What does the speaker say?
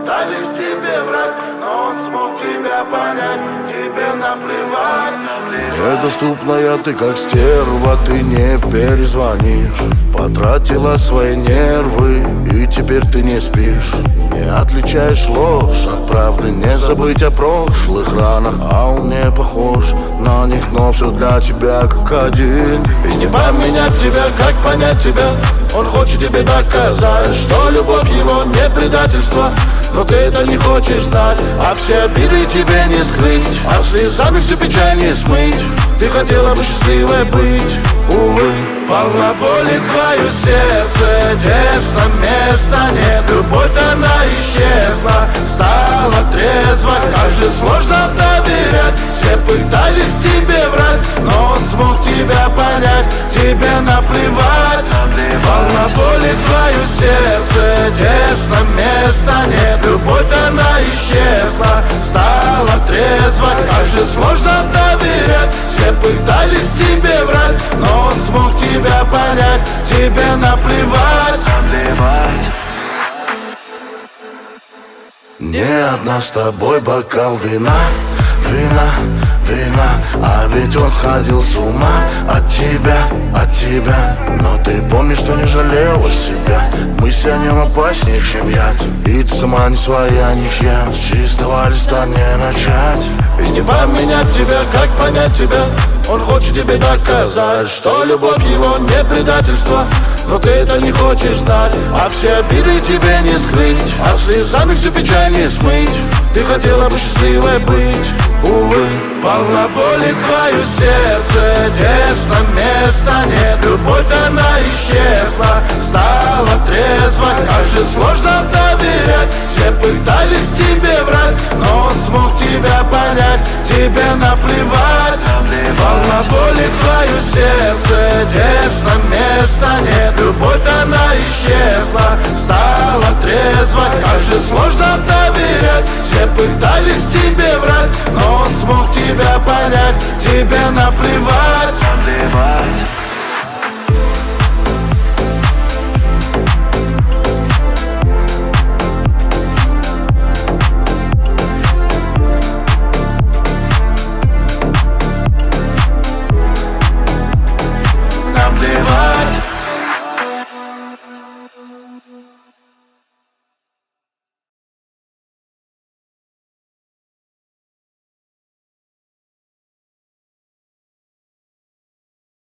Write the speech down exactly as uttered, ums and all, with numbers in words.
пытались тебе врать, но он смог тебя понять, тебе наплевать. Недоступная ты как стерва, ты не перезвонишь. Потратила свои нервы, и теперь ты не спишь. Не отличаешь ложь от правды, не забыть о прошлых ранах. А он не похож на них, но все для тебя как один. И не поменять тебя, как понять тебя. Он хочет тебе доказать, что любовь его не предательство. Но ты это не хочешь знать, а все обиды тебе не скрыть, а слезами всю печаль не смыть. Ты хотела бы счастливой быть, увы. Полна боли твое сердце, тесно, места нет. Любовь она исчезла, стала трезво. Как же сложно доверять, все пытались тебе врать, но он смог тебя понять, тебе наплевать. Полна боли твое сердце, тесно, места нет. Любовь она исчезла, стала трезво. Как же сложно доверять, все пытались тебе врать, но он смог тебя понять, тебе наплевать. Наплевать. Не одна с тобой бокал вина, вина, вина. А ведь он сходил с ума от тебя, от тебя. Но ты помнишь, что не жалела себя. Мы с ним опаснее, чем яд. И ты сама не своя, ничья. С чистого листа не начать. И не поменять тебя, как понять тебя. Он хочет тебе доказать, что любовь его не предательство. Но ты это не хочешь знать, а все обиды тебе не скрыть, а слезами всю печаль не смыть. Ты хотела бы счастливой быть, увы. Полна боли твое сердце, тесно, места нет. Любовь она исчезла, стала трезво. Как же сложно доверять, все пытались тебе врать, но он смог тебя понять, тебе наплевать. Полна боли твое сердце, тесно, места нет. Любовь она исчезла, стала трезво. Как же сложно доверять, все пытались тебе врать, но он смог тебя понять, тебе наплевать.